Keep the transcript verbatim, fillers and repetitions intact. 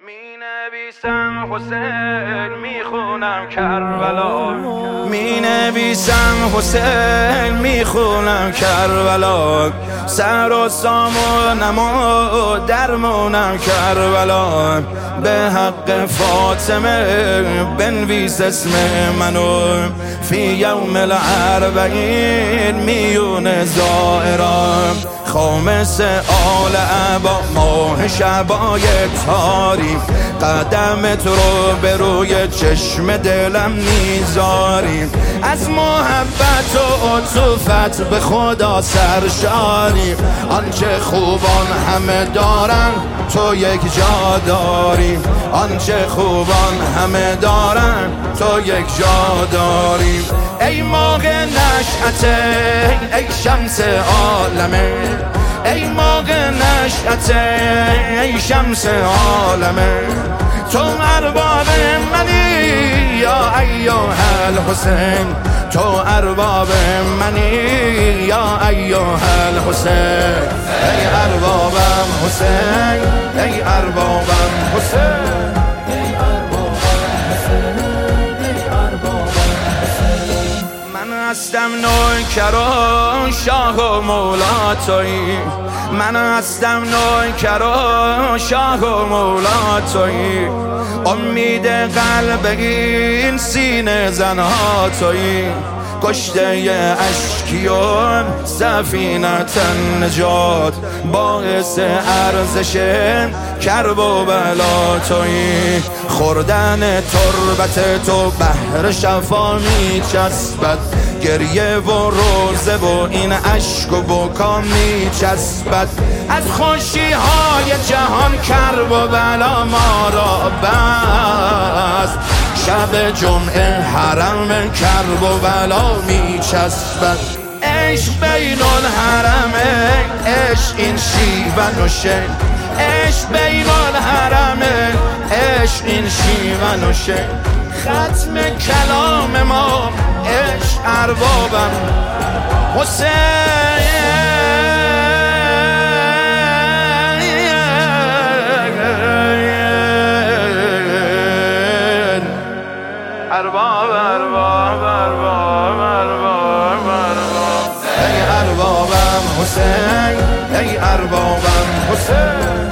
می نویسم حسین می خونم کربلا می نویسم حسین می خونم کربلا سر و سامونم و درمونم کربلا به حق فاطمه بنویس اسم منو فی یوم الاربعین میون زائران خامس آل عبا ماه شبای تاری قدمت رو به روی چشم دلم میذاریم از محبت و عطوفت به خدا سرشاریم آنچه خوبان همه دارن تو یک جا داری آنچه خوبان همه دارن تو یک جا داری ای ماه نشأت ای شمس عالمه ای ماه نشأت ای شمس عالمه تو ارباب منی یا ایها الحسین تو ارباب منی یا ایها الحسین ای اربابم حسین ای اربابم حسین هستم نوکر و شاه و مولا تویی من هستم نوکر و شاه و مولا تویی امید قلب این سینه زنها تویی کشته اشکیون سفینت نجات باعث ارزش کرب و بلا تویی خوردن تربت تو بحر شفا می چسبد گریه و روزه و این اشک و بکا می چسبد از خوشی های جهان کرب و بلا ما را بست شب جمعه حرم کرب و بلا می چسبد عشق بین الحرمه عشق این شیون و شین عشق بین الحرمه عشق این شیون و شین ختم کلام ما عشق اربابم حسین ارباب ارباب ارباب ارباب ارباب ای اربابم حسین ای اربابم حسین